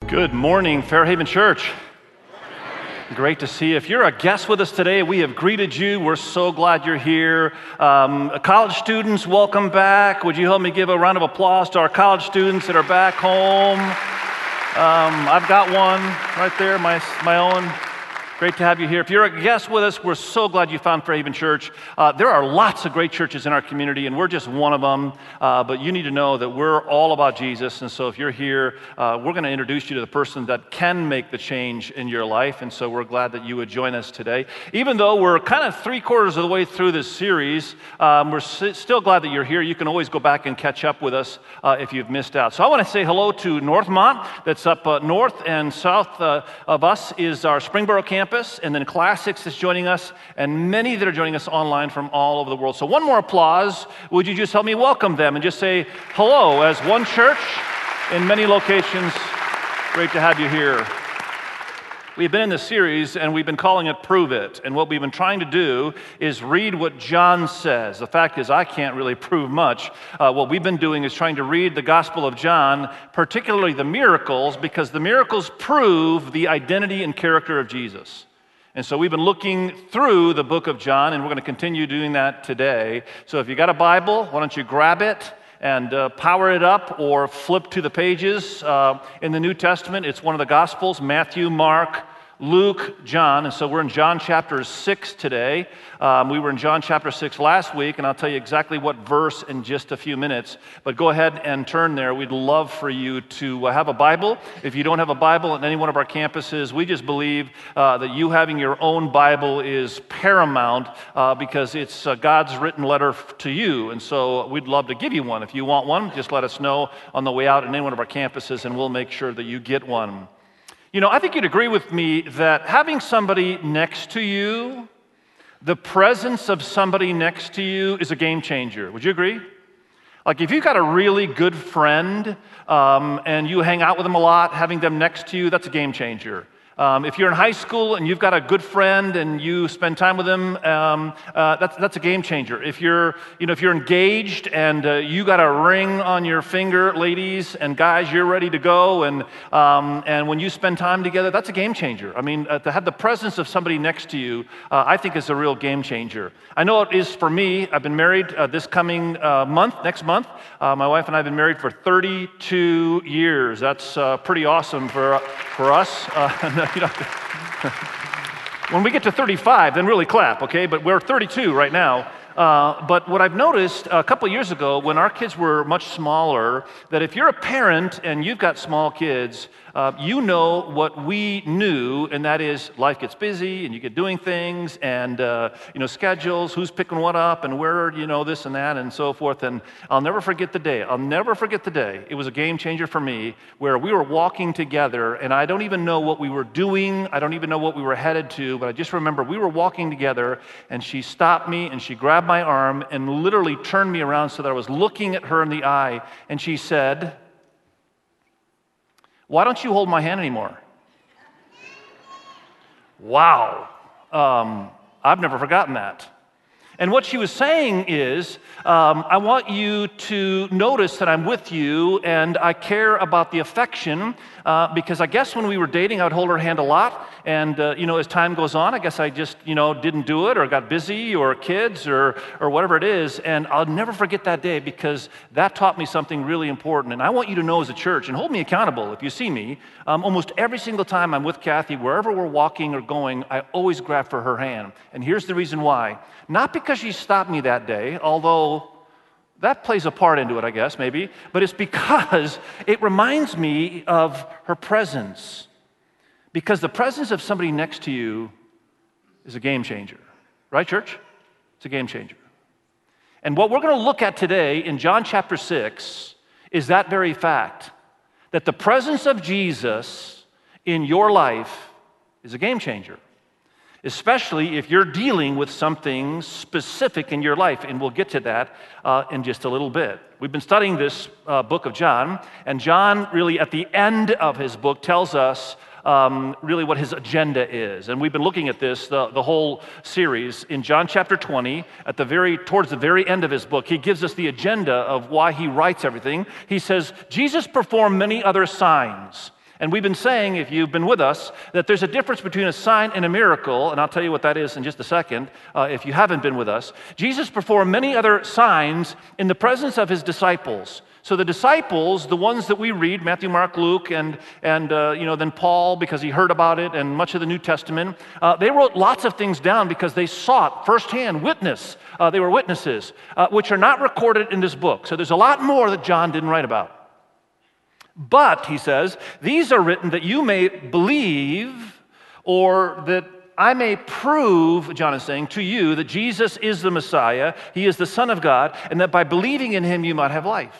Good morning, Fairhaven Church. Great to see you. If you're a guest with us today, we have greeted you. We're so glad you're here. College students, welcome back. Would you help me give a round of applause to our college students that are back home? I've got one right there, my own. Great to have you here. If you're a guest with us, we're so glad you found Fairhaven Church. There are lots of great churches in our community, and we're just one of them. But you need to know that we're all about Jesus. And so if you're here, we're going to introduce you to the person that can make the change in your life. And so we're glad that you would join us today. Even though we're kind of 3/4 of the way through this series, we're still glad that you're here. You can always go back and catch up with us if you've missed out. So I want to say hello to Northmont. That's up north and south of us is our Springboro campus. And then Classics is joining us, and many that are joining us online from all over the world. So one more applause. Would you just help me welcome them and just say hello as one church in many locations. Great to have you here. We've been in this series, and we've been calling it Prove It. And what we've been trying to do is read what John says. The fact is, I can't really prove much. What we've been doing is trying to read the Gospel of John, particularly the miracles, because the miracles prove the identity and character of Jesus. And so we've been looking through the book of John, and we're going to continue doing that today. So if you got a Bible, why don't you grab it and power it up or flip to the pages in the New Testament. It's one of the Gospels, Matthew, Mark, Luke, John, and so we're in John chapter 6 today. We were in John chapter 6 last week, and I'll tell you exactly what verse in just a few minutes. But go ahead and turn there. We'd love for you to have a Bible. If you don't have a Bible at any one of our campuses, we just believe that you having your own Bible is paramount because it's God's written letter to you. And so we'd love to give you one. If you want one, just let us know on the way out at any one of our campuses, and we'll make sure that you get one. You know, I think you'd agree with me that having somebody next to you, the presence of somebody next to you is a game changer. Would you agree? Like if you've got a really good friend and you hang out with them a lot, having them next to you, that's a game changer. If you're in high school and you've got a good friend and you spend time with them, that's a game changer. If you're engaged and you got a ring on your finger, ladies and guys, you're ready to go, and when you spend time together, that's a game changer. I mean, to have the presence of somebody next to you, I think is a real game changer. I know it is for me. I've been married this coming next month. My wife and I have been married for 32 years. That's pretty awesome for us. When we get to 35, then really clap, okay? But we're 32 right now. But what I've noticed a couple of years ago when our kids were much smaller, that if you're a parent and you've got small kids, you know what we knew, and that is life gets busy and you get doing things and, schedules, who's picking what up and where, this and that and so forth. And I'll never forget the day. It was a game changer for me where we were walking together, and I don't even know what we were doing. I don't even know what we were headed to, but I just remember we were walking together, and she stopped me and she grabbed my arm and literally turned me around so that I was looking at her in the eye, and she said, "Why don't you hold my hand anymore?" Wow. I've never forgotten that. And what she was saying is, I want you to notice that I'm with you and I care about the affection because I guess when we were dating, I would hold her hand a lot. And, as time goes on, I guess I just, didn't do it or got busy or kids or whatever it is. And I'll never forget that day because that taught me something really important. And I want you to know as a church, and hold me accountable if you see me, almost every single time I'm with Kathy, wherever we're walking or going, I always grab for her hand. And here's the reason why. Not because she stopped me that day, although that plays a part into it, I guess, maybe, but it's because it reminds me of her presence. Because the presence of somebody next to you is a game changer. Right, church? It's a game changer. And what we're going to look at today in John chapter 6 is that very fact, that the presence of Jesus in your life is a game changer. Especially if you're dealing with something specific in your life, and we'll get to that in just a little bit. We've been studying this book of John, and John really at the end of his book tells us really what his agenda is. And we've been looking at this the whole series. In John chapter 20, towards the very end of his book, he gives us the agenda of why he writes everything. He says, Jesus performed many other signs And we've been saying, if you've been with us, that there's a difference between a sign and a miracle, and I'll tell you what that is in just a second, if you haven't been with us. Jesus performed many other signs in the presence of his disciples. So the disciples, the ones that we read, Matthew, Mark, Luke, and then Paul, because he heard about it, and much of the New Testament, they wrote lots of things down because they sought firsthand witness. They were witnesses, which are not recorded in this book. So there's a lot more that John didn't write about. But, he says, these are written that you may believe, or that I may prove, John is saying, to you that Jesus is the Messiah, he is the Son of God, and that by believing in him you might have life.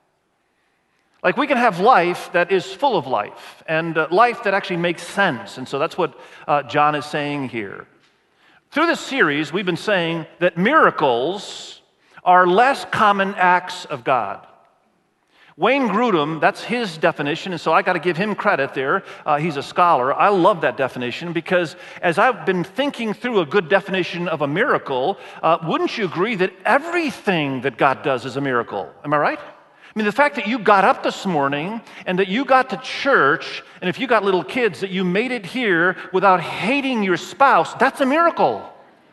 Like we can have life that is full of life, and life that actually makes sense. And so that's what John is saying here. Through this series, we've been saying that miracles are less common acts of God. Wayne Grudem, that's his definition, and so I got to give him credit there. He's a scholar. I love that definition because as I've been thinking through a good definition of a miracle, wouldn't you agree that everything that God does is a miracle? Am I right? I mean, the fact that you got up this morning and that you got to church, and if you got little kids, that you made it here without hating your spouse, that's a miracle.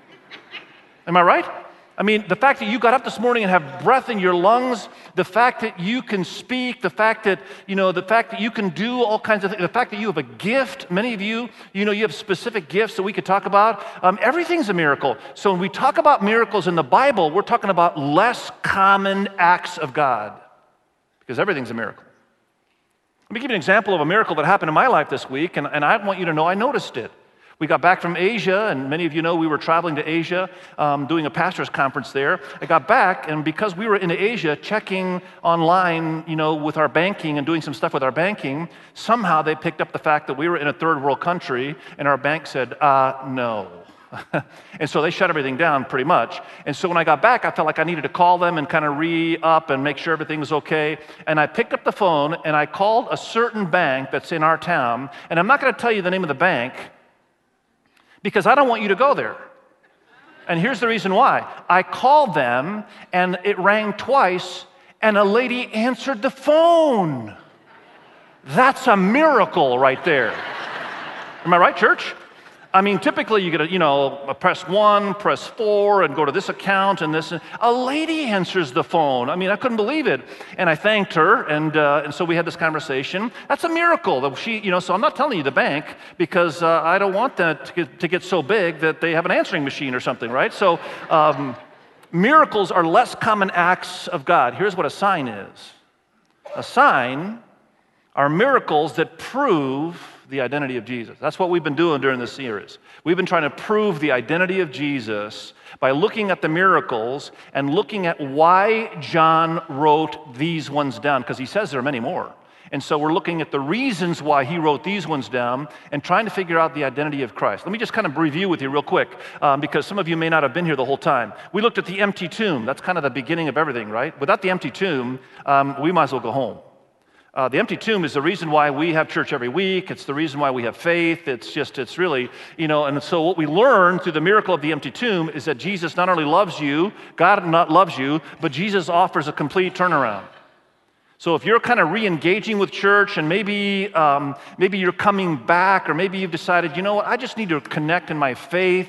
Am I right? I mean, the fact that you got up this morning and have breath in your lungs, the fact that you can speak, the fact that you can do all kinds of things, the fact that you have a gift, many of you, you have specific gifts that we could talk about, everything's a miracle. So when we talk about miracles in the Bible, we're talking about less common acts of God, because everything's a miracle. Let me give you an example of a miracle that happened in my life this week, and I want you to know I noticed it. We got back from Asia, and many of you know we were traveling to Asia, doing a pastor's conference there. I got back, and because we were in Asia checking online, with our banking and doing some stuff with our banking, somehow they picked up the fact that we were in a third world country, and our bank said, no. And so they shut everything down pretty much. And so when I got back, I felt like I needed to call them and kind of re-up and make sure everything was okay. And I picked up the phone, and I called a certain bank that's in our town, and I'm not going to tell you the name of the bank, because I don't want you to go there. And here's the reason why. I called them, and it rang twice, and a lady answered the phone. That's a miracle right there. Am I right, church? I mean, typically you get a press 1, press 4, and go to this account and this. A lady answers the phone. I mean, I couldn't believe it. And I thanked her, and so we had this conversation. That's a miracle that she, so I'm not telling you the bank because I don't want that to get so big that they have an answering machine or something, right? So miracles are less common acts of God. Here's what a sign is. A sign are miracles that prove the identity of Jesus. That's what we've been doing during this series. We've been trying to prove the identity of Jesus by looking at the miracles and looking at why John wrote these ones down, because he says there are many more. And so we're looking at the reasons why he wrote these ones down and trying to figure out the identity of Christ. Let me just kind of review with you real quick, because some of you may not have been here the whole time. We looked at the empty tomb. That's kind of the beginning of everything, right? Without the empty tomb, we might as well go home. The empty tomb is the reason why we have church every week. It's the reason why we have faith. It's really, and so what we learn through the miracle of the empty tomb is that Jesus not only loves you, God not loves you, but Jesus offers a complete turnaround. So if you're kind of re-engaging with church and maybe you're coming back, or maybe you've decided, I just need to connect in my faith,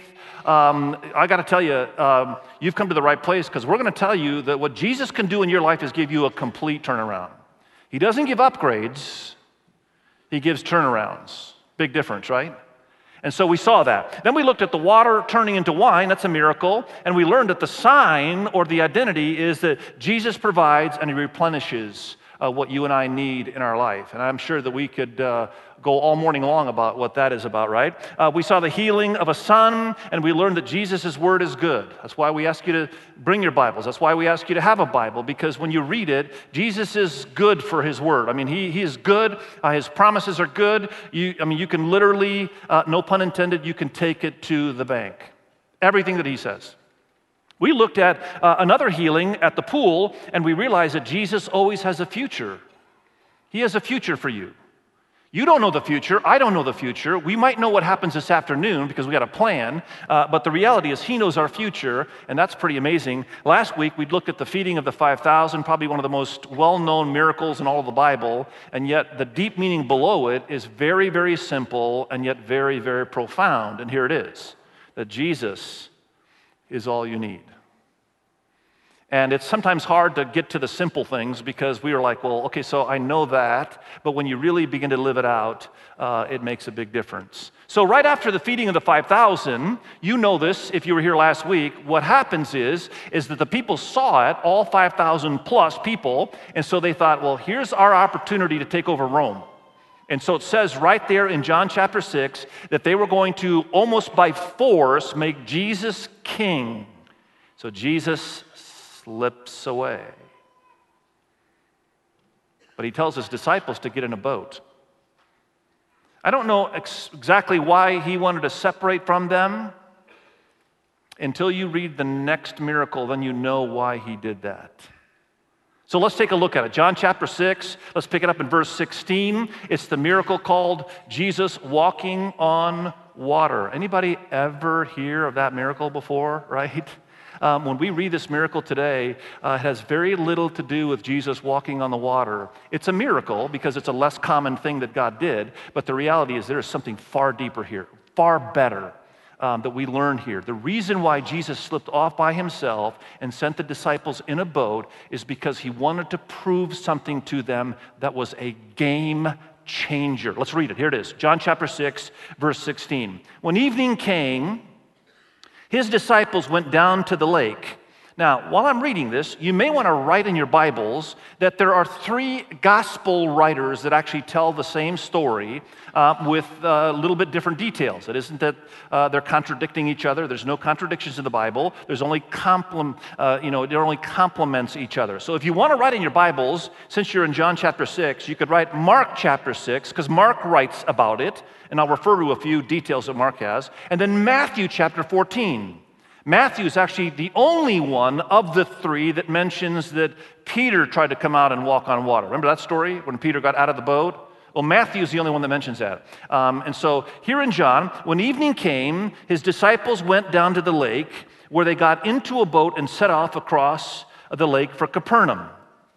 I got to tell you, you've come to the right place, because we're going to tell you that what Jesus can do in your life is give you a complete turnaround. He doesn't give upgrades, he gives turnarounds. Big difference, right? And so we saw that. Then we looked at the water turning into wine, that's a miracle, and we learned that the sign or the identity is that Jesus provides and he replenishes what you and I need in our life. And I'm sure that we could go all morning long about what that is about, right? We saw the healing of a son, and we learned that Jesus' word is good. That's why we ask you to bring your Bibles. That's why we ask you to have a Bible, because when you read it, Jesus is good for his word. I mean, he is good. His promises are good. You can literally, no pun intended, you can take it to the bank. Everything that he says. We looked at another healing at the pool, and we realized that Jesus always has a future. He has a future for you. You don't know the future. I don't know the future. We might know what happens this afternoon because we got a plan, but the reality is he knows our future, and that's pretty amazing. Last week, we looked at the feeding of the 5,000, probably one of the most well-known miracles in all of the Bible, and yet the deep meaning below it is very, very simple and yet very, very profound. And here it is, that Jesus is all you need. And it's sometimes hard to get to the simple things because we are like, well, okay, so I know that, but when you really begin to live it out, it makes a big difference. So right after the feeding of the 5,000, you know this if you were here last week, what happens is that the people saw it, all 5,000 plus people, and so they thought, well, here's our opportunity to take over Rome. And so it says right there in John chapter 6 that they were going to almost by force make Jesus king. So Jesus slips away. But he tells his disciples to get in a boat. I don't know exactly why he wanted to separate from them. Until you read the next miracle, then you know why he did that. So let's take a look at it. John chapter 6, let's pick it up in verse 16. It's the miracle called Jesus walking on water. Anybody ever hear of that miracle before, right? When we read this miracle today, it has very little to do with Jesus walking on the water. It's a miracle because it's a less common thing that God did, but the reality is there is something far deeper here, far better that we learn here. The reason why Jesus slipped off by himself and sent the disciples in a boat is because he wanted to prove something to them that was a game changer. Let's read it. Here it is. John chapter 6, verse 16. When evening came, his disciples went down to the lake. Now, while I'm reading this, you may want to write in your Bibles that there are 3 gospel writers that actually tell the same story with a little bit different details. It isn't that they're contradicting each other. There's no contradictions in the Bible. There's only it only complements each other. So if you want to write in your Bibles, since you're in John chapter 6, you could write Mark chapter 6, because Mark writes about it, and I'll refer to a few details that Mark has, and then Matthew chapter 14. Matthew is actually the only one of the 3 that mentions that Peter tried to come out and walk on water. Remember that story when Peter got out of the boat? Well, Matthew is the only one that mentions that. And so here in John, when evening came, his disciples went down to the lake where they got into a boat and set off across the lake for Capernaum.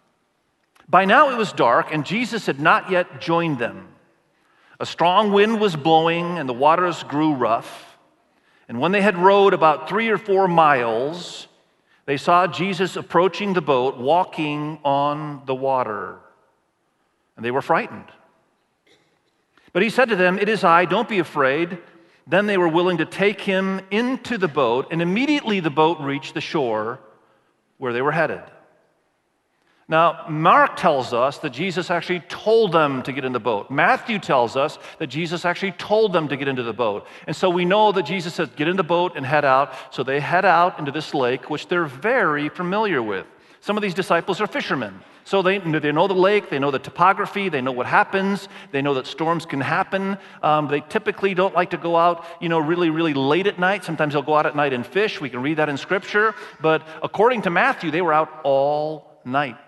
By now it was dark and Jesus had not yet joined them. A strong wind was blowing and the waters grew rough. And when they had rowed about 3 or 4 miles, they saw Jesus approaching the boat, walking on the water. And they were frightened. But he said to them, "It is I, don't be afraid." Then they were willing to take him into the boat, and immediately the boat reached the shore where they were headed. Now, Mark tells us that Jesus actually told them to get in the boat. Matthew tells us that Jesus actually told them to get into the boat. And so we know that Jesus says, get in the boat and head out. So they head out into this lake, which they're very familiar with. Some of these disciples are fishermen. So they know the lake, they know the topography, they know what happens, they know that storms can happen. They typically don't like to go out, really, really late at night. Sometimes they'll go out at night and fish. We can read that in Scripture. But according to Matthew, they were out all night.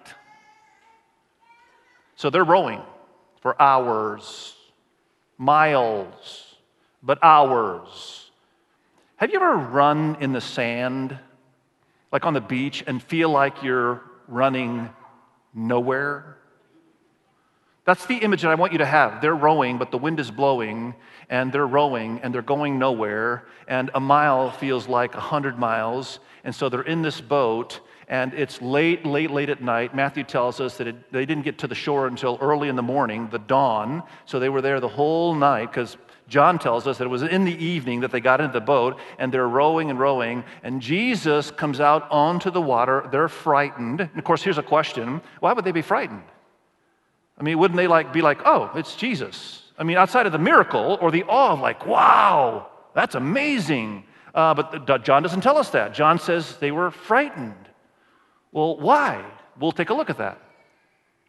So they're rowing for hours, miles, but hours. Have you ever run in the sand, like on the beach, and feel like you're running nowhere? That's the image that I want you to have. They're rowing, but the wind is blowing, and they're rowing, and they're going nowhere, and a mile feels like 100 miles, and so they're in this boat, and it's late at night. Matthew tells us that they didn't get to the shore until early in the morning, the dawn, so they were there the whole night, because John tells us that it was in the evening that they got into the boat, and they're rowing, and Jesus comes out onto the water. They're frightened. And of course, here's a question. Why would they be frightened? I mean, wouldn't they be like, oh, it's Jesus? I mean, outside of the miracle or the awe of like, wow, that's amazing. But John doesn't tell us that. John says they were frightened. Well, why? We'll take a look at that.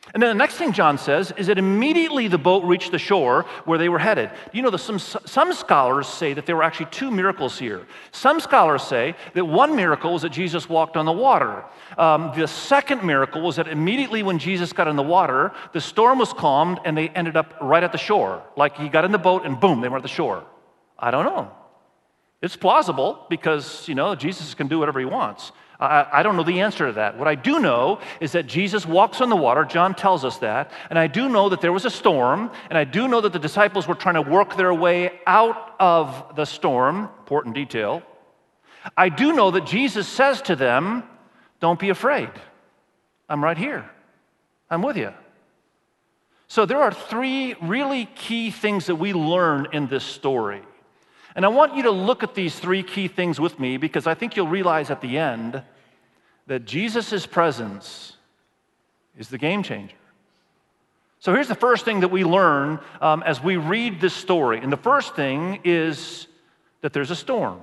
And then the next thing John says is that immediately the boat reached the shore where they were headed. You know, some scholars say that there were actually two miracles here. Some scholars say that one miracle was that Jesus walked on the water. The second miracle was that immediately when Jesus got in the water, the storm was calmed and they ended up right at the shore. Like he got in the boat and boom, they were at the shore. I don't know. It's plausible because, Jesus can do whatever he wants. I don't know the answer to that. What I do know is that Jesus walks on the water. John tells us that. And I do know that there was a storm. And I do know that the disciples were trying to work their way out of the storm. Important detail. I do know that Jesus says to them, don't be afraid. I'm right here. I'm with you. So there are three really key things that we learn in this story. And I want you to look at these three key things with me because I think you'll realize at the end that Jesus' presence is the game changer. So here's the first thing that we learn as we read this story. And the first thing is that there's a storm.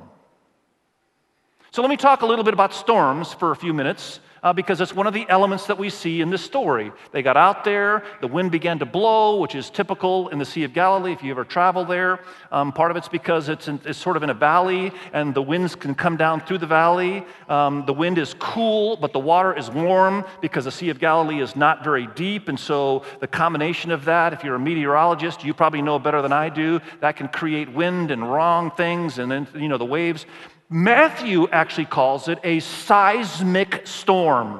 So let me talk a little bit about storms for a few minutes. Because it's one of the elements that we see in this story. They got out there, the wind began to blow, which is typical in the Sea of Galilee if you ever travel there. Part of it's because it's sort of in a valley, and the winds can come down through the valley. The wind is cool, but the water is warm because the Sea of Galilee is not very deep, and so the combination of that, if you're a meteorologist, you probably know better than I do, that can create wind and wrong things, and then, the waves. Matthew actually calls it a seismic storm.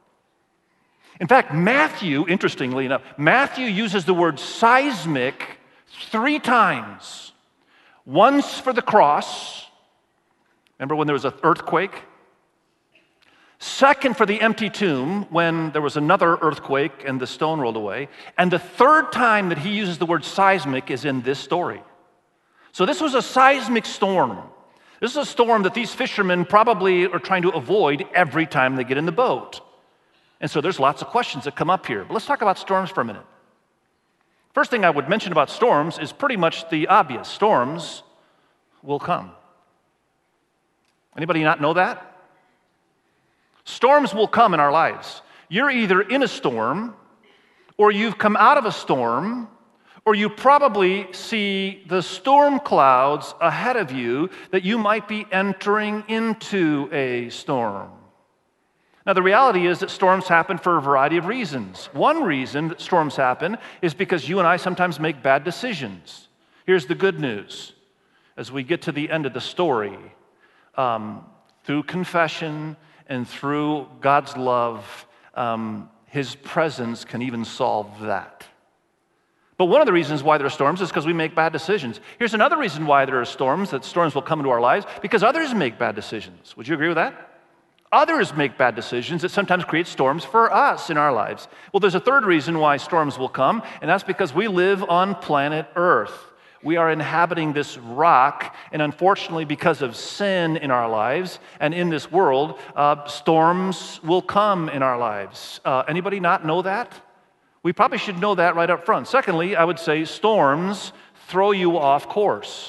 In fact, Matthew, interestingly enough, Matthew uses the word seismic 3 times. Once for the cross. Remember when there was an earthquake? Second, for the empty tomb, when there was another earthquake and the stone rolled away. And the third time that he uses the word seismic is in this story. So this was a seismic storm. This is a storm that these fishermen probably are trying to avoid every time they get in the boat. And so there's lots of questions that come up here. But let's talk about storms for a minute. First thing I would mention about storms is pretty much the obvious. Storms will come. Anybody not know that? Storms will come in our lives. You're either in a storm, or you've come out of a storm, or you probably see the storm clouds ahead of you that you might be entering into a storm. Now, the reality is that storms happen for a variety of reasons. One reason that storms happen is because you and I sometimes make bad decisions. Here's the good news. As we get to the end of the story, through confession and through God's love, His presence can even solve that. But one of the reasons why there are storms is because we make bad decisions. Here's another reason why there are storms, that storms will come into our lives, because others make bad decisions. Would you agree with that? Others make bad decisions that sometimes create storms for us in our lives. Well, there's a third reason why storms will come, and that's because we live on planet Earth. We are inhabiting this rock, and unfortunately, because of sin in our lives and in this world, storms will come in our lives. Anybody not know that? We probably should know that right up front. Secondly, I would say storms throw you off course.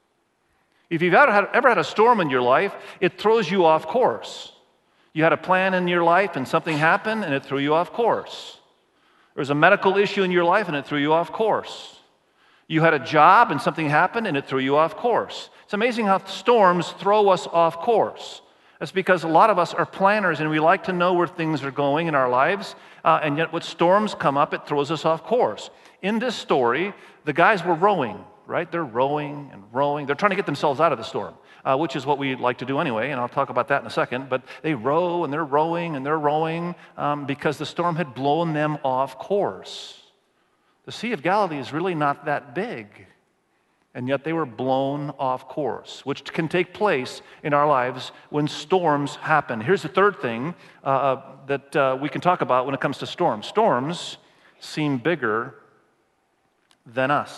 If you've ever had a storm in your life, it throws you off course. You had a plan in your life and something happened and it threw you off course. There was a medical issue in your life and it threw you off course. You had a job and something happened and it threw you off course. It's amazing how storms throw us off course. That's because a lot of us are planners and we like to know where things are going in our lives, and yet when storms come up, it throws us off course. In this story, the guys were rowing, right? They're rowing and rowing. They're trying to get themselves out of the storm, which is what we like to do anyway, and I'll talk about that in a second. But they row and they're rowing and they're rowing because the storm had blown them off course. The Sea of Galilee is really not that big. And yet they were blown off course, which can take place in our lives when storms happen. Here's the third thing that we can talk about when it comes to storms. Storms seem bigger than us.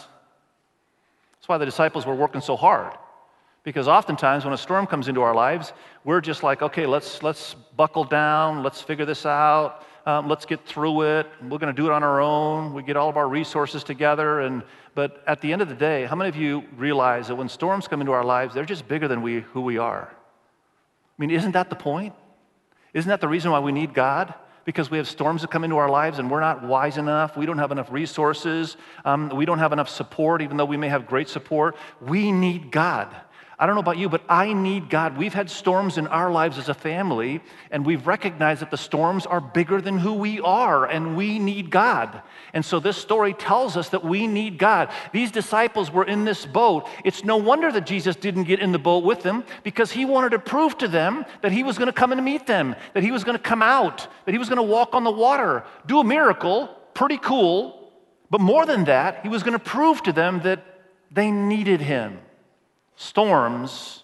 That's why the disciples were working so hard. Because oftentimes when a storm comes into our lives, we're just like, okay, let's buckle down, let's figure this out. Let's get through it. We're going to do it on our own. We get all of our resources together. But at the end of the day, how many of you realize that when storms come into our lives, they're just bigger than who we are? I mean, isn't that the point? Isn't that the reason why we need God? because we have storms that come into our lives and we're not wise enough. We don't have enough resources. We don't have enough support, even though we may have great support. We need God. I don't know about you, but I need God. We've had storms in our lives as a family, and we've recognized that the storms are bigger than who we are, and we need God. And so this story tells us that we need God. These disciples were in this boat. It's no wonder that Jesus didn't get in the boat with them, because he wanted to prove to them that he was going to come and meet them, that he was going to come out, that he was going to walk on the water, do a miracle, pretty cool, but more than that, he was going to prove to them that they needed him. Storms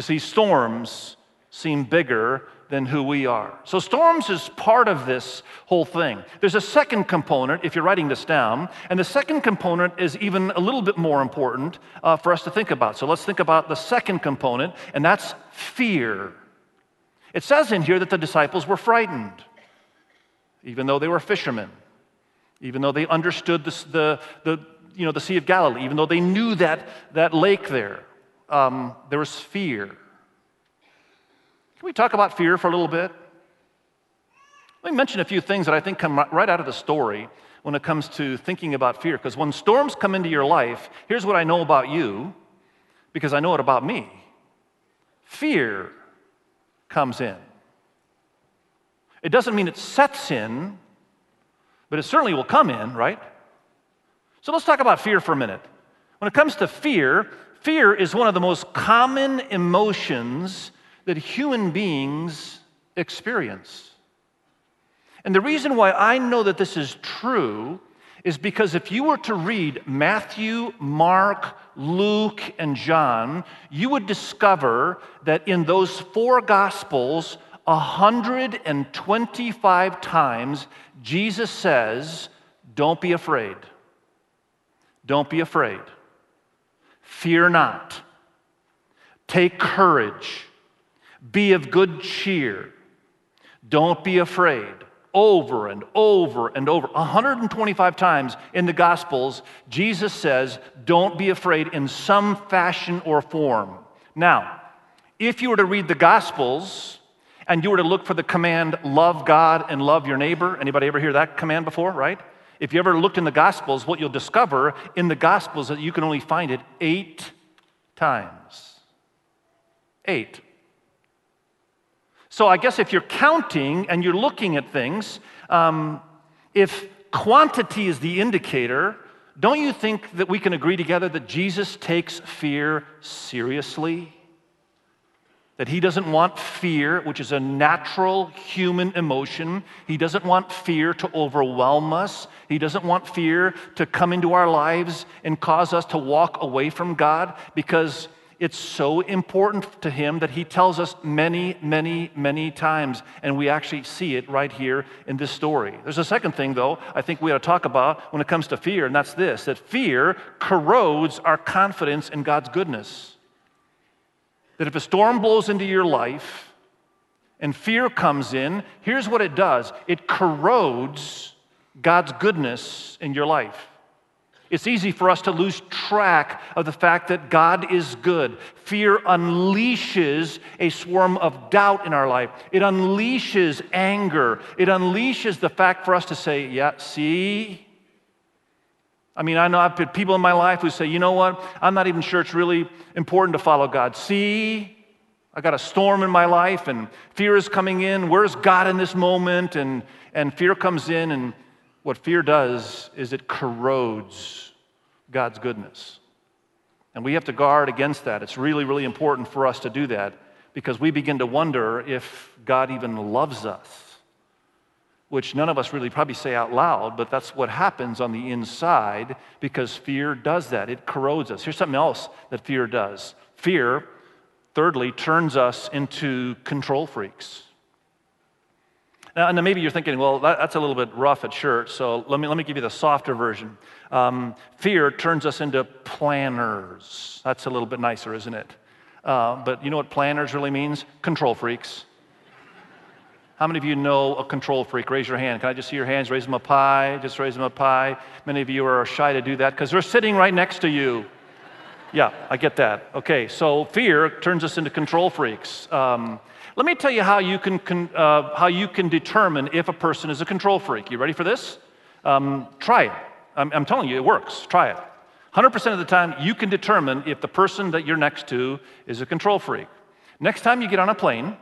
seem bigger than who we are. So storms is part of this whole thing. There's a second component, if you're writing this down, and the second component is even a little bit more important for us to think about. So let's think about the second component, and that's fear. It says in here that the disciples were frightened, even though they were fishermen, even though they understood the Sea of Galilee, even though they knew that lake there. There was fear. Can we talk about fear for a little bit? Let me mention a few things that I think come right out of the story when it comes to thinking about fear. Because when storms come into your life, here's what I know about you, because I know it about me. Fear comes in. It doesn't mean it sets in, but it certainly will come in, right? So let's talk about fear for a minute. When it comes to fear, fear is one of the most common emotions that human beings experience. And the reason why I know that this is true is because if you were to read Matthew, Mark, Luke, and John, you would discover that in those four Gospels, 125 times, Jesus says, "Don't be afraid. Don't be afraid. Fear not. Take courage. Be of good cheer. Don't be afraid." Over and over and over. 125 times in the Gospels, Jesus says, don't be afraid in some fashion or form. Now, if you were to read the Gospels and you were to look for the command, love God and love your neighbor, anybody ever hear that command before, right? If you ever looked in the Gospels, what you'll discover in the Gospels that you can only find it 8 times. 8. So I guess if you're counting and you're looking at things, if quantity is the indicator, don't you think that we can agree together that Jesus takes fear seriously? That he doesn't want fear, which is a natural human emotion. He doesn't want fear to overwhelm us. He doesn't want fear to come into our lives and cause us to walk away from God, because it's so important to him that he tells us many, many, many times, and we actually see it right here in this story. There's a second thing, though, I think we ought to talk about when it comes to fear, and that's this, that fear corrodes our confidence in God's goodness. That if a storm blows into your life and fear comes in, here's what it does. It corrodes God's goodness in your life. It's easy for us to lose track of the fact that God is good. Fear unleashes a swarm of doubt in our life. It unleashes anger. It unleashes the fact for us to say, yeah, see? I mean, I know I've had people in my life who say, you know what? I'm not even sure it's really important to follow God. See? I got a storm in my life and fear is coming in. Where's God in this moment? And fear comes in, and what fear does is it corrodes God's goodness. And we have to guard against that. It's really, really important for us to do that, because we begin to wonder if God even loves us, which none of us really probably say out loud, but that's what happens on the inside, because fear does that. It corrodes us. Here's something else that fear does. Fear, thirdly, turns us into control freaks. Now, and maybe you're thinking, well, that's a little bit rough at church, so let me give you the softer version. Fear turns us into planners. That's a little bit nicer, isn't it? But you know what planners really means? Control freaks. How many of you know a control freak? Raise your hand. Can I just see your hands? Raise them up high. Just raise them up high. Many of you are shy to do that because they're sitting right next to you. Yeah, I get that. Okay, so fear turns us into control freaks. Let me tell you how you can determine if a person is a control freak. You ready for this? Try it. I'm telling you, it works. Try it. 100% of the time, you can determine if the person that you're next to is a control freak. Next time you get on a plane,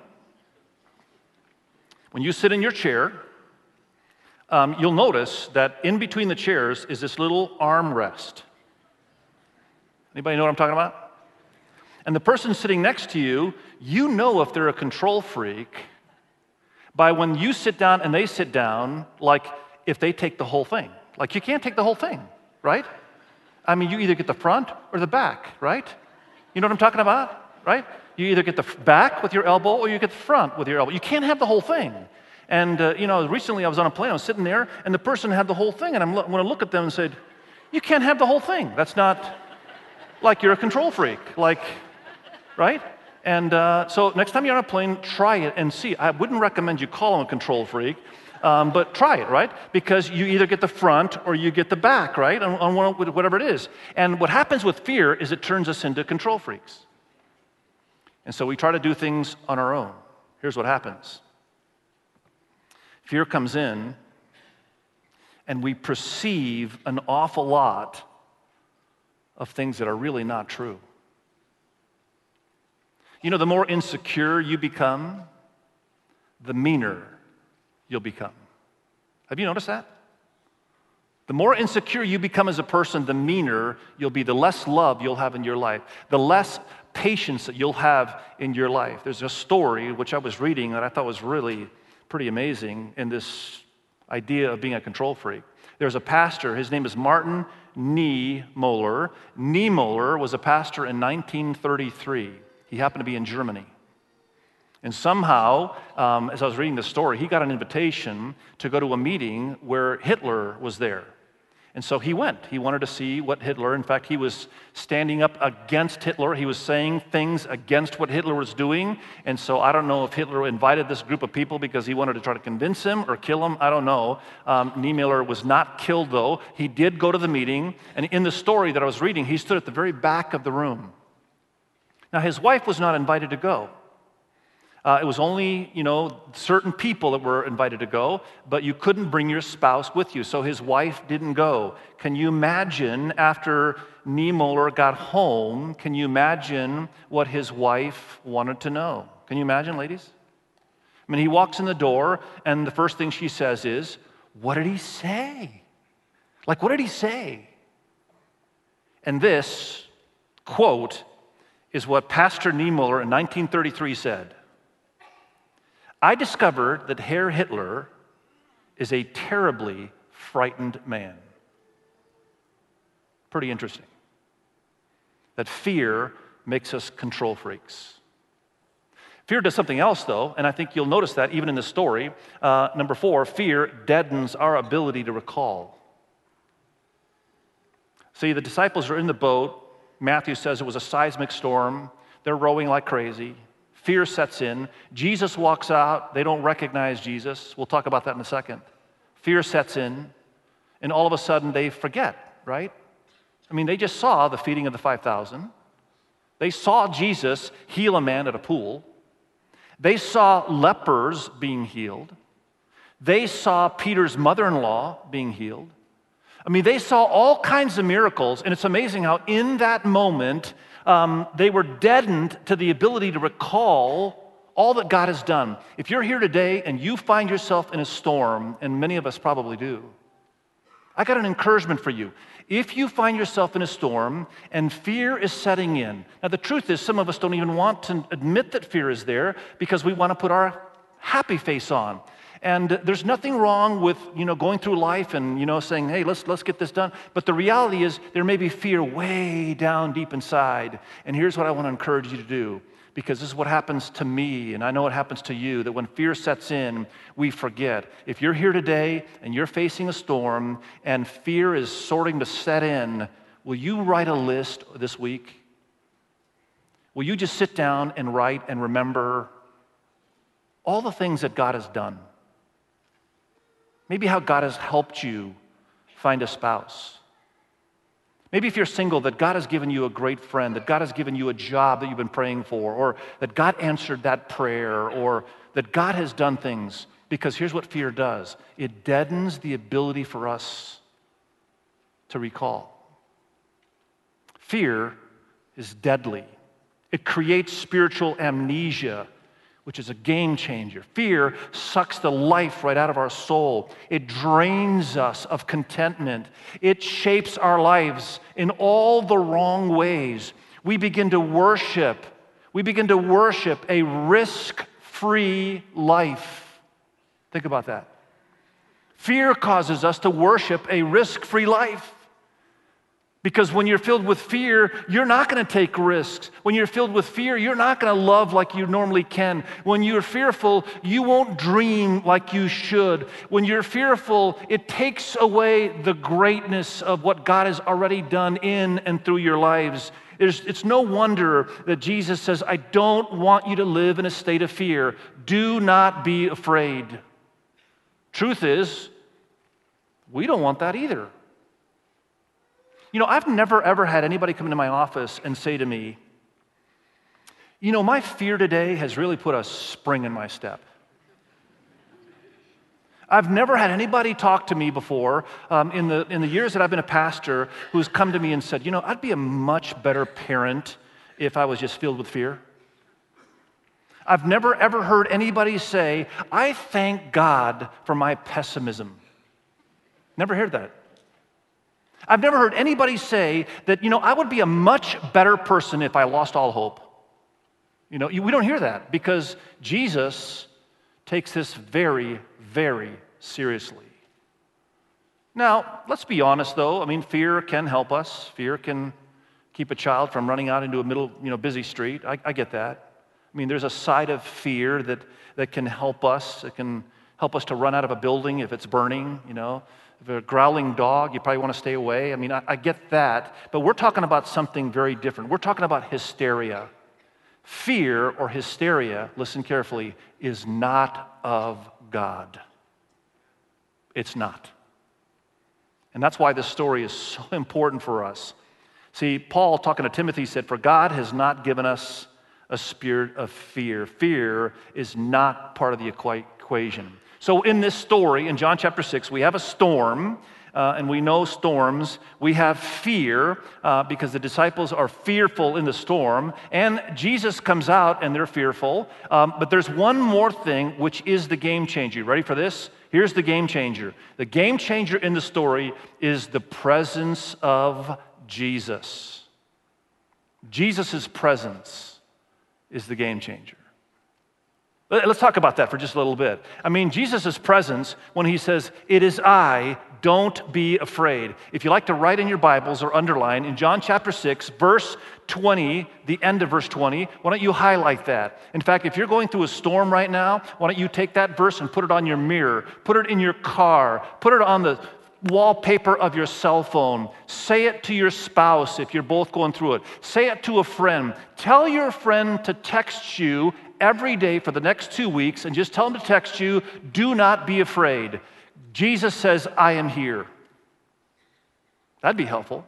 when you sit in your chair, you'll notice that in between the chairs is this little armrest. Anybody know what I'm talking about? And the person sitting next to you, you know if they're a control freak by when you sit down and they sit down, like if they take the whole thing. Like you can't take the whole thing, right? I mean, you either get the front or the back, right? You know what I'm talking about, right? You either get the back with your elbow or you get the front with your elbow. You can't have the whole thing. And, recently I was on a plane, I was sitting there, and the person had the whole thing, and I'm going to look at them and said, you can't have the whole thing. That's not like you're a control freak, right? And so next time you're on a plane, try it and see. I wouldn't recommend you call them a control freak, but try it, right? Because you either get the front or you get the back, right? On whatever it is. And what happens with fear is it turns us into control freaks. And so we try to do things on our own. Here's what happens. Fear comes in, and we perceive an awful lot of things that are really not true. You know, the more insecure you become, the meaner you'll become. Have you noticed that? The more insecure you become as a person, the meaner you'll be, the less love you'll have in your life, the less patience that you'll have in your life. There's a story which I was reading that I thought was really pretty amazing in this idea of being a control freak. There's a pastor, his name is Martin Niemöller. Niemöller was a pastor in 1933. He happened to be in Germany. And somehow, as I was reading the story, he got an invitation to go to a meeting where Hitler was there. And so he went. He wanted to see what Hitler, in fact, he was standing up against Hitler. He was saying things against what Hitler was doing. And so I don't know if Hitler invited this group of people because he wanted to try to convince him or kill him. I don't know. Niemöller was not killed, though. He did go to the meeting. And in the story that I was reading, he stood at the very back of the room. Now, his wife was not invited to go. It was only, certain people that were invited to go, but you couldn't bring your spouse with you, so his wife didn't go. Can you imagine, after Niemöller got home, can you imagine what his wife wanted to know? Can you imagine, ladies? I mean, he walks in the door, and the first thing she says is, what did he say? Like, what did he say? And this quote is what Pastor Niemöller in 1933 said. I discovered that Herr Hitler is a terribly frightened man. Pretty interesting. That fear makes us control freaks. Fear does something else, though, and I think you'll notice that even in the story. Number 4, fear deadens our ability to recall. See, the disciples are in the boat. Matthew says it was a seismic storm. They're rowing like crazy. Fear sets in. Jesus walks out. They don't recognize Jesus. We'll talk about that in a second. Fear sets in, and all of a sudden they forget, right? I mean, they just saw the feeding of the 5,000. They saw Jesus heal a man at a pool. They saw lepers being healed. They saw Peter's mother-in-law being healed. I mean, they saw all kinds of miracles, and it's amazing how in that moment, they were deadened to the ability to recall all that God has done. If you're here today and you find yourself in a storm, and many of us probably do, I got an encouragement for you. If you find yourself in a storm and fear is setting in, now the truth is some of us don't even want to admit that fear is there because we want to put our happy face on. And there's nothing wrong with, going through life and, saying, hey, let's get this done. But the reality is there may be fear way down deep inside. And here's what I want to encourage you to do, because this is what happens to me, and I know it happens to you, that when fear sets in, we forget. If you're here today and you're facing a storm and fear is starting to set in, will you write a list this week? Will you just sit down and write and remember all the things that God has done? Maybe how God has helped you find a spouse. Maybe if you're single, that God has given you a great friend, that God has given you a job that you've been praying for, or that God answered that prayer, or that God has done things. Because here's what fear does. It deadens the ability for us to recall. Fear is deadly. It creates spiritual amnesia, which is a game changer. Fear sucks the life right out of our soul. It drains us of contentment. It shapes our lives in all the wrong ways. We begin to worship a risk-free life. Think about that. Fear causes us to worship a risk-free life. Because when you're filled with fear, you're not going to take risks. When you're filled with fear, you're not going to love like you normally can. When you're fearful, you won't dream like you should. When you're fearful, it takes away the greatness of what God has already done in and through your lives. It's no wonder that Jesus says, I don't want you to live in a state of fear. Do not be afraid. Truth is, we don't want that either. You know, I've never, ever had anybody come into my office and say to me, you know, my fear today has really put a spring in my step. I've never had anybody talk to me before in the years that I've been a pastor who's come to me and said, you know, I'd be a much better parent if I was just filled with fear. I've never, ever heard anybody say, I thank God for my pessimism. Never heard that. I've never heard anybody say that, you know, I would be a much better person if I lost all hope. You know, we don't hear that because Jesus takes this very, very seriously. Now, let's be honest though. I mean, fear can help us. Fear can keep a child from running out into a busy street. I get that. I mean, there's a side of fear that can help us. It can help us to run out of a building if it's burning, you know. If a growling dog, you probably want to stay away. I mean, I get that, but we're talking about something very different. We're talking about hysteria. Fear or hysteria, listen carefully, is not of God. It's not. And that's why this story is so important for us. See, Paul, talking to Timothy, said, for God has not given us a spirit of fear. Fear is not part of the equation. So in this story, in John chapter 6, we have a storm, and we know storms. We have fear because the disciples are fearful in the storm, and Jesus comes out and they're fearful. But there's one more thing, which is the game changer. You ready for this? Here's the game changer. The game changer in the story is the presence of Jesus. Jesus' presence is the game changer. Let's talk about that for just a little bit. I mean, Jesus' presence, when he says, it is I, don't be afraid. If you like to write in your Bibles or underline, in John chapter 6, verse 20, the end of verse 20, why don't you highlight that? In fact, if you're going through a storm right now, why don't you take that verse and put it on your mirror, put it in your car, put it on the wallpaper of your cell phone. Say it to your spouse if you're both going through it. Say it to a friend. Tell your friend to text you every day for the next 2 weeks and just tell them to text you, do not be afraid. Jesus says, I am here. That'd be helpful.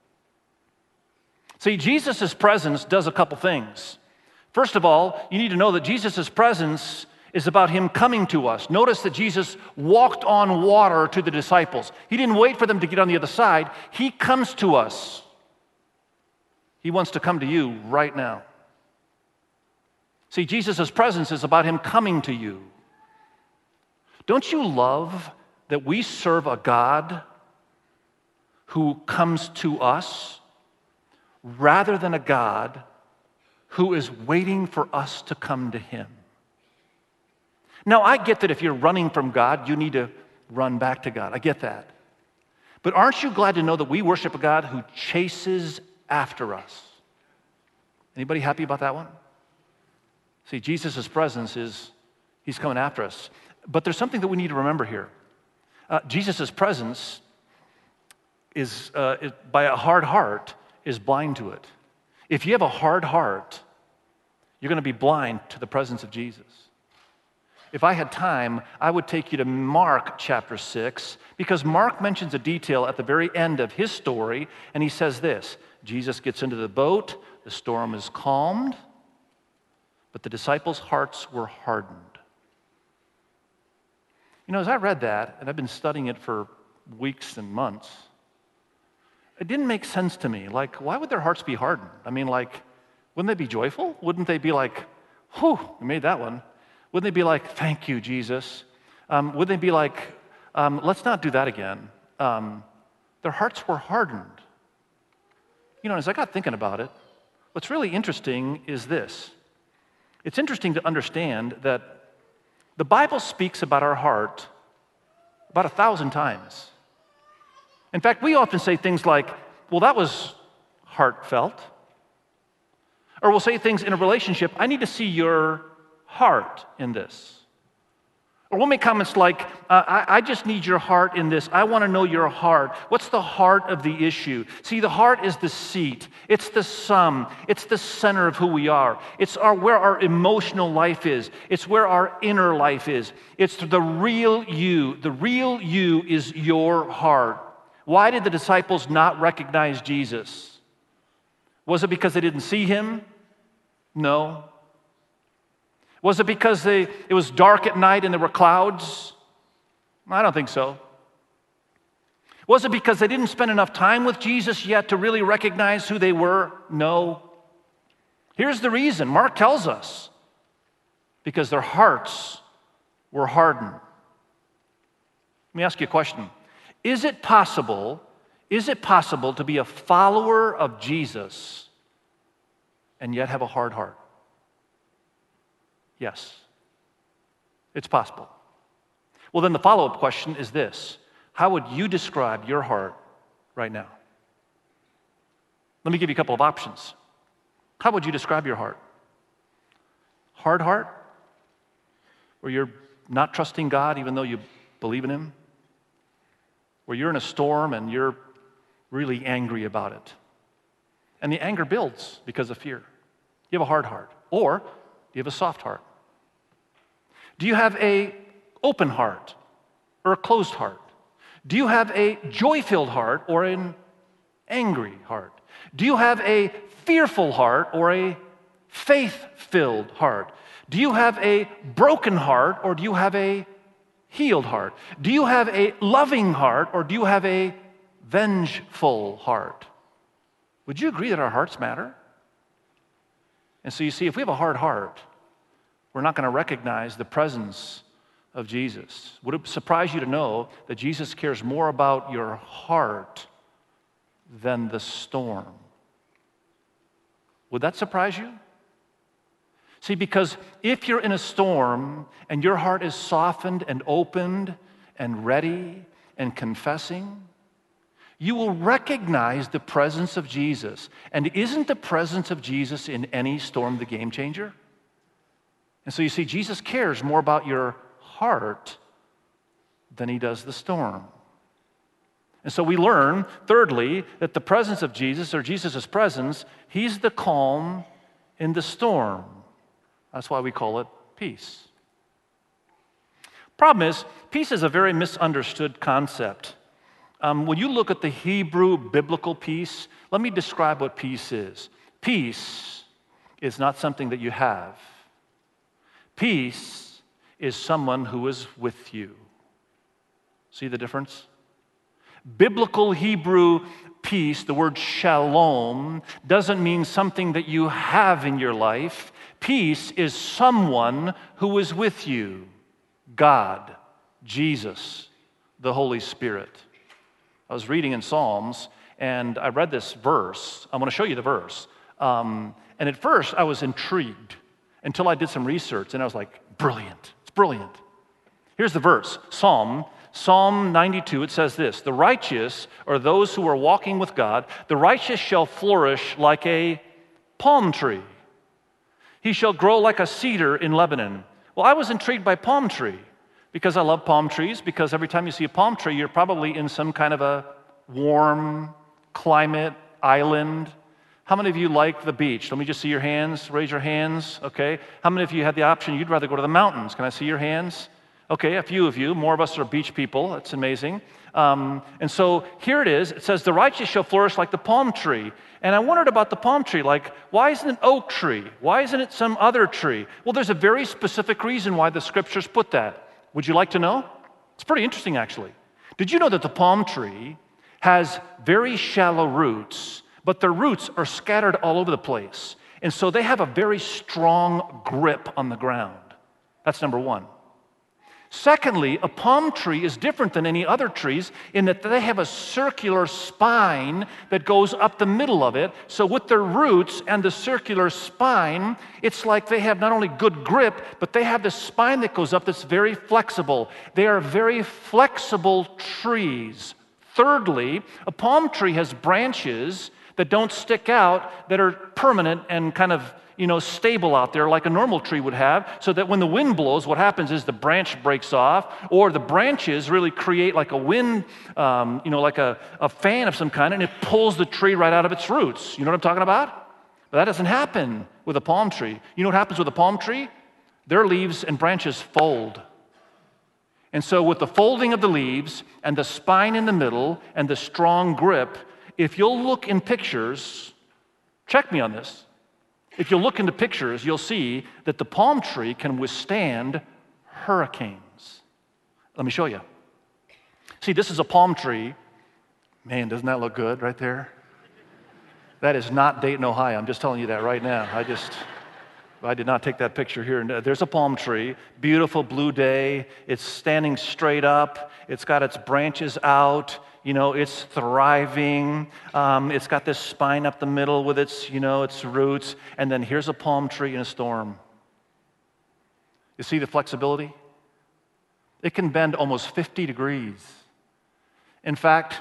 See, Jesus' presence does a couple things. First of all, you need to know that Jesus' presence is about him coming to us. Notice that Jesus walked on water to the disciples. He didn't wait for them to get on the other side. He comes to us. He wants to come to you right now. See, Jesus' presence is about him coming to you. Don't you love that we serve a God who comes to us rather than a God who is waiting for us to come to him? Now, I get that if you're running from God, you need to run back to God. I get that. But aren't you glad to know that we worship a God who chases after us? Anybody happy about that one? See, Jesus' presence is, he's coming after us. But there's something that we need to remember here. Jesus' presence is by a hard heart, is blind to it. If you have a hard heart, you're going to be blind to the presence of Jesus. If I had time, I would take you to Mark chapter 6, because Mark mentions a detail at the very end of his story, and he says this: Jesus gets into the boat, the storm is calmed, but the disciples' hearts were hardened. You know, as I read that, and I've been studying it for weeks and months, it didn't make sense to me. Like, why would their hearts be hardened? I mean, like, wouldn't they be joyful? Wouldn't they be like, whew, we made that one? Wouldn't they be like, thank you, Jesus? Wouldn't they be like, let's not do that again? Their hearts were hardened. You know, as I got thinking about it, what's really interesting is this. It's interesting to understand that the Bible speaks about our heart about 1,000 times. In fact, we often say things like, well, that was heartfelt. Or we'll say things in a relationship, I need to see your heart in this. Or we'll make comments like, I just need your heart in this. I want to know your heart. What's the heart of the issue? See, the heart is the seat. It's the sum. It's the center of who we are. It's where our emotional life is. It's where our inner life is. It's the real you. The real you is your heart. Why did the disciples not recognize Jesus? Was it because they didn't see him? No. Was it because it was dark at night and there were clouds? I don't think so. Was it because they didn't spend enough time with Jesus yet to really recognize who they were? No. Here's the reason. Mark tells us. Because their hearts were hardened. Let me ask you a question. Is it possible to be a follower of Jesus and yet have a hard heart? Yes, it's possible. Well, then the follow-up question is this: how would you describe your heart right now? Let me give you a couple of options. How would you describe your heart? Hard heart, where you're not trusting God even though you believe in him? Where you're in a storm and you're really angry about it. And the anger builds because of fear. You have a hard heart. Or do you have a soft heart? Do you have an open heart or a closed heart? Do you have a joy-filled heart or an angry heart? Do you have a fearful heart or a faith-filled heart? Do you have a broken heart or do you have a healed heart? Do you have a loving heart or do you have a vengeful heart? Would you agree that our hearts matter? And so you see, if we have a hard heart, we're not going to recognize the presence of Jesus. Would it surprise you to know that Jesus cares more about your heart than the storm? Would that surprise you? See, because if you're in a storm and your heart is softened and opened and ready and confessing, you will recognize the presence of Jesus. And isn't the presence of Jesus in any storm the game changer? And so you see, Jesus cares more about your heart than he does the storm. And so we learn, thirdly, that the presence of Jesus, or Jesus' presence, he's the calm in the storm. That's why we call it peace. Problem is, peace is a very misunderstood concept. When you look at the Hebrew biblical peace, let me describe what peace is. Peace is not something that you have. Peace is someone who is with you. See the difference? Biblical Hebrew peace, the word shalom, doesn't mean something that you have in your life. Peace is someone who is with you. God, Jesus, the Holy Spirit. I was reading in Psalms, and I read this verse. I want to show you the verse. And at first, I was intrigued until I did some research, and I was like, brilliant. It's brilliant. Here's the verse. Psalm 92, it says this: the righteous, or those who are walking with God, the righteous shall flourish like a palm tree. He shall grow like a cedar in Lebanon. Well, I was intrigued by palm tree because I love palm trees, because every time you see a palm tree, you're probably in some kind of a warm climate, island, How many of you like the beach? Let me just see your hands. Raise your hands. Okay. How many of you had the option you'd rather go to the mountains? Can I see your hands? Okay, a few of you. More of us are beach people. That's amazing. And so here it is. It says, the righteous shall flourish like the palm tree. And I wondered about the palm tree. Like, why isn't it an oak tree? Why isn't it some other tree? Well, there's a very specific reason why the scriptures put that. Would you like to know? It's pretty interesting, actually. Did you know that the palm tree has very shallow roots, but their roots are scattered all over the place? And so they have a very strong grip on the ground. That's number one. Secondly, a palm tree is different than any other trees in that they have a circular spine that goes up the middle of it. So with their roots and the circular spine, it's like they have not only good grip, but they have this spine that goes up that's very flexible. They are very flexible trees. Thirdly, a palm tree has branches that don't stick out, that are permanent and kind of stable out there like a normal tree would have, so that when the wind blows, what happens is the branch breaks off, or the branches really create like a wind, like a fan of some kind, and it pulls the tree right out of its roots. You know what I'm talking about? But that doesn't happen with a palm tree. You know what happens with a palm tree? Their leaves and branches fold. And so with the folding of the leaves and the spine in the middle and the strong grip, if you'll look in pictures, check me on this. If you'll look into pictures, you'll see that the palm tree can withstand hurricanes. Let me show you. See, this is a palm tree. Man, doesn't that look good right there? That is not Dayton, Ohio. I'm just telling you that right now. I did not take that picture here. There's a palm tree, beautiful blue day. It's standing straight up. It's got its branches out. It's thriving. It's got this spine up the middle with its roots. And then here's a palm tree in a storm. You see the flexibility? It can bend almost 50 degrees. In fact,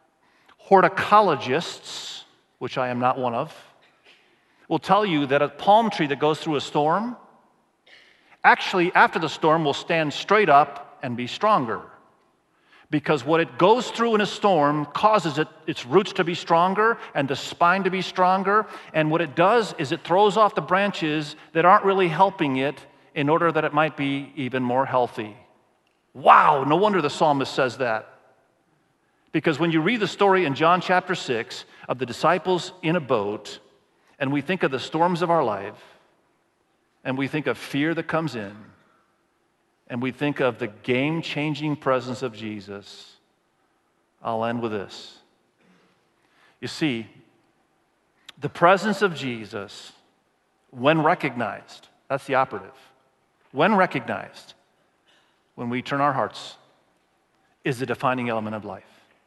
horticologists, which I am not one of, will tell you that a palm tree that goes through a storm, actually after the storm will stand straight up and be stronger. Because what it goes through in a storm causes its roots to be stronger and the spine to be stronger. And what it does is it throws off the branches that aren't really helping it in order that it might be even more healthy. Wow, no wonder the psalmist says that. Because when you read the story in John chapter 6 of the disciples in a boat, and we think of the storms of our life, and we think of fear that comes in, and we think of the game-changing presence of Jesus, I'll end with this. You see, the presence of Jesus, when recognized, that's the operative, when recognized, when we turn our hearts, is the defining element of life.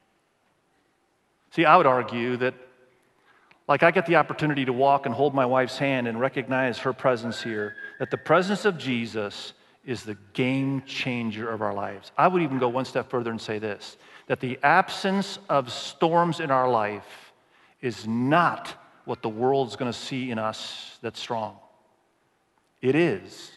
See, I would argue that, like I get the opportunity to walk and hold my wife's hand and recognize her presence here, that the presence of Jesus is the game changer of our lives. I would even go one step further and say this, that the absence of storms in our life is not what the world's going to see in us that's strong. It is.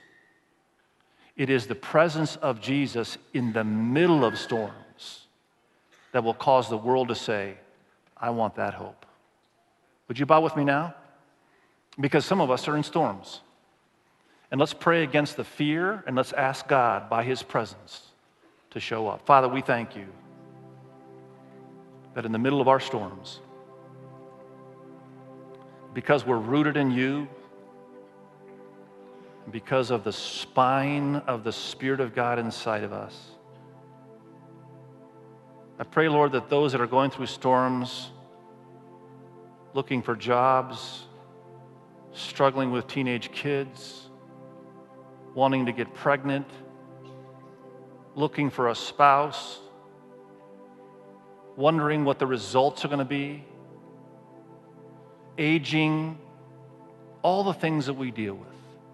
It is the presence of Jesus in the middle of storms that will cause the world to say, I want that hope. Would you bow with me now? Because some of us are in storms. And let's pray against the fear, and let's ask God by His presence to show up. Father, we thank you that in the middle of our storms, because we're rooted in you, because of the spine of the Spirit of God inside of us, I pray, Lord, that those that are going through storms, looking for jobs, struggling with teenage kids, wanting to get pregnant, looking for a spouse, wondering what the results are going to be, aging, all the things that we deal with.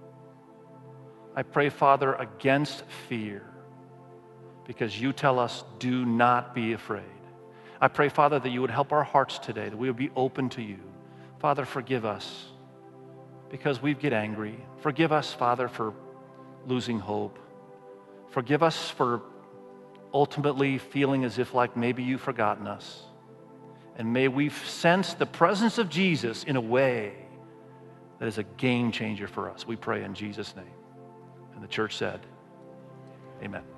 I pray, Father, against fear, because you tell us, do not be afraid. I pray, Father, that you would help our hearts today, that we would be open to you. Father, forgive us because we get angry. Forgive us, Father, for losing hope. Forgive us for ultimately feeling as if like maybe you've forgotten us. And may we sense the presence of Jesus in a way that is a game changer for us. We pray in Jesus' name. And the church said, amen.